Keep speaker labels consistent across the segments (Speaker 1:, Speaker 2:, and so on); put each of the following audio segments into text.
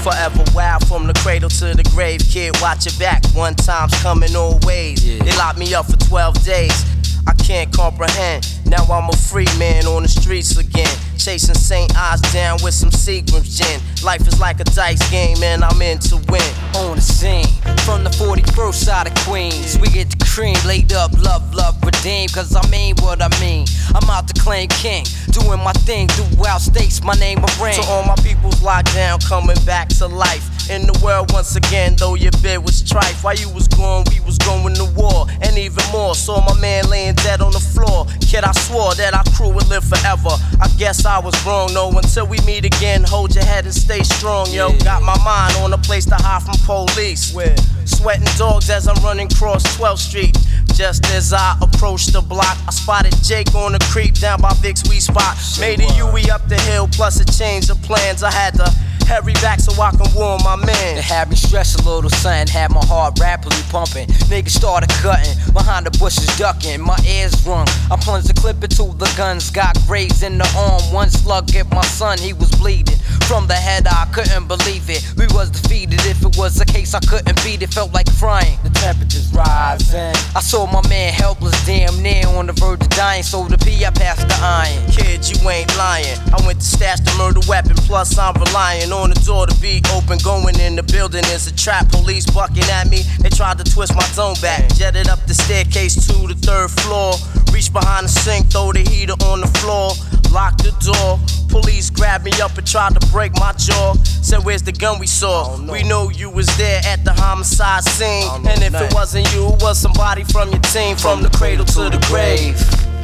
Speaker 1: Forever wild from the cradle to the grave. Kid, watch your back, one time's coming always. They locked me up for 12 days. I can't comprehend. Now I'm a free man on the streets again, chasing St. Ives down with some Seagram's gin. Life is like a dice game and I'm in to win.
Speaker 2: On the scene, from the 41st side of Queens, we get the cream laid up, love, redeem. Cause I mean what I mean. I'm out to claim king, doing my thing throughout states, my name a ring.
Speaker 1: To all my peoples locked down, coming back to life in the world once again, though your bid was trife. While you was gone, we was going to war, and even more. Saw my man laying dead on the floor. Kid, I swore that our crew would live forever. I guess I was wrong, no. Until we meet again, hold your head and stay strong, yo. Got my mind on a place to hide from police. Sweating dogs as I'm running across 12th Street. Just as I approached the block, I spotted Jake on the creep down by Vic's Wee Spot. Made a Huey up the hill, plus a change of plans. I had to hurry back so I can warn my man.
Speaker 2: It had me stress a little, son, had my heart rapidly pumping. Niggas started cutting, behind the bushes ducking. My ears rung, I plunged the clip into the guns. Got grazed in the arm, one slug hit my son, he was bleeding. From the head, I couldn't believe it. We was defeated, if it was a case I couldn't beat it. Felt like crying, the temperature's rising. I saw my man helpless, damn near on the verge of dying. So the P, I passed the iron.
Speaker 1: Kid, you ain't lying. I went to stash the murder weapon, plus I'm relying on the door to be open. Going in the building is a trap. Police bucking at me, they tried to twist my zone back. Jetted up the staircase to the 3rd floor. Reached behind the sink, throw the heater on the floor. Locked the door. Police grabbed me up and tried to break my jaw. Said, where's the gun we saw? We know you was there at the homicide scene. And if it wasn't you, it was somebody from your team. From the cradle to the grave.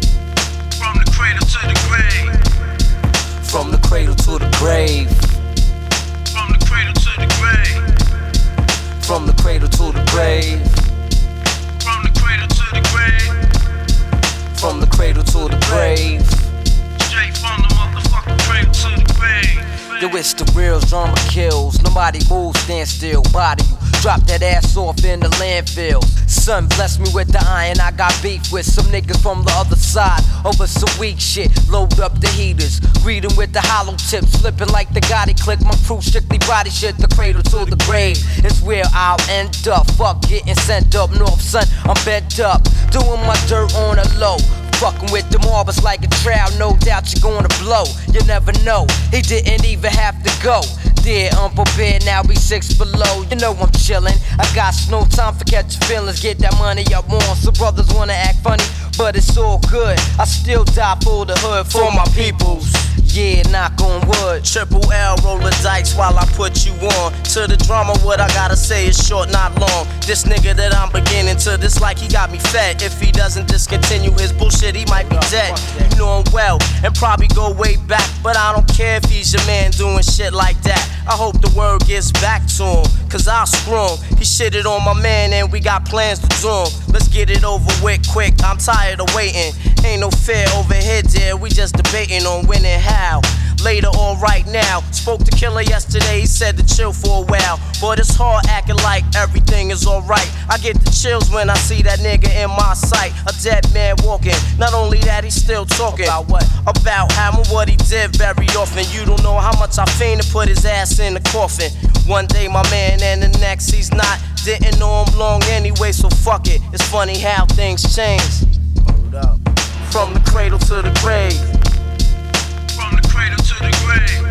Speaker 3: From the cradle to the grave.
Speaker 2: From the cradle to the grave.
Speaker 3: From the cradle to the grave.
Speaker 2: From the cradle to the grave.
Speaker 3: From the cradle to the grave.
Speaker 2: From the cradle to the grave.
Speaker 3: Straight from the motherfucking cradle to the grave.
Speaker 2: Yo, it's the real drama kills. Nobody moves, stand still, body you. Drop that ass off in the landfill. Son blessed me with the iron. I got beef with some niggas from the other side over some weak shit. Load up the heaters, greet 'em with the hollow tips, flipping like the Gotti click. My crew strictly body shit. The cradle to the grave is where I'll end up. Fuck getting sent up north, son. I'm bent up, doing my dirt on the low. Fucking with the marbles like a trial, no doubt you're gonna blow. You never know, he didn't even have to go. Dear unprepared, now we 6 below. You know I'm chillin', I got no time for catching feelings. Get that money I want, so brothers wanna act funny, but it's all good. I still die for the hood, for my peoples. Yeah, knock on wood.
Speaker 1: Triple L, roll the dice while I put you on. To the drama, what I gotta say is short, not long. This nigga that I'm beginning to dislike, he got me fed. If he doesn't discontinue his bullshit, he might be dead. You know him well, and probably go way back. But I don't care if he's your man doing shit like that. I hope the word gets back to him, cause I'll screw him. He shitted on my man and we got plans to do him. Let's get it over with quick, I'm tired of waiting. Ain't no fear over here, dear, we just debating on when and how. Later or right now, spoke to Killer yesterday, he said to chill for a while. But it's hard acting like everything is alright. I get the chills when I see that nigga in my sight. A dead man walking, not only that he's still talking. About what? About how and what he did very often. You don't know how much I fiend to put his ass in the coffin. One day my man and the next he's not. Didn't know him long anyway, so fuck it. It's funny how things change. Hold up. From the cradle to the grave.
Speaker 3: From the cradle to the grave.